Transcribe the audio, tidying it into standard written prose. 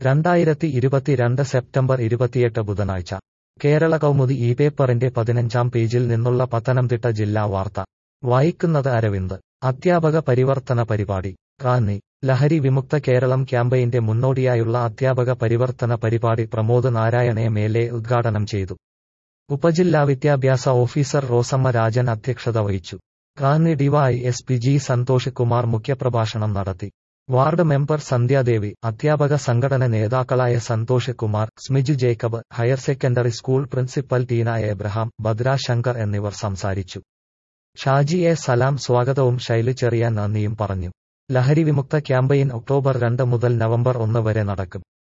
2022 September 28 ബുധനാഴ്ച കേരള കൗമുദി ഈ പേപ്പറിന്റെ 15-ാം പേജിൽ നിന്നുള്ള പത്തനംതിട്ട ജില്ലാ വാർത്ത വായിക്കുന്നത് അരവിന്ദ്. അധ്യാപക പരിവർത്തന പരിപാടി റാന്നി. ലഹരി വിമുക്ത കേരളം ക്യാമ്പയിന്റെ മുന്നോടിയായുള്ള അധ്യാപക പരിവർത്തന പരിപാടി പ്രമോദ് നാരായണ എം.എൽ.എ ഉദ്ഘാടനം ചെയ്തു. ഉപജില്ലാ വിദ്യാഭ്യാസ ഓഫീസർ റോസമ്മ രാജൻ അധ്യക്ഷത വഹിച്ചു. റാന്നി ഡിവൈഎസ്പി ജി സന്തോഷ് കുമാർ മുഖ്യപ്രഭാഷണം നടത്തി. വാർഡ് മെമ്പർ സന്ധ്യാദേവി, അധ്യാപക സംഘടന നേതാക്കളായ Santhosh Kumar, Smiju Jacob, higher secondary school principal Teena Abraham, Bhadra Shankar എന്നിവർ സംസാരിച്ചു. ഷാജി എ. സലാം സ്വാഗതവും ശൈലു ചെറിയാൻ നന്ദിയും പറഞ്ഞു. ലഹരി വിമുക്ത ക്യാമ്പയിൻ ഒക്ടോബർ 2 മുതൽ നവംബർ 1 വരെ നടക്കും.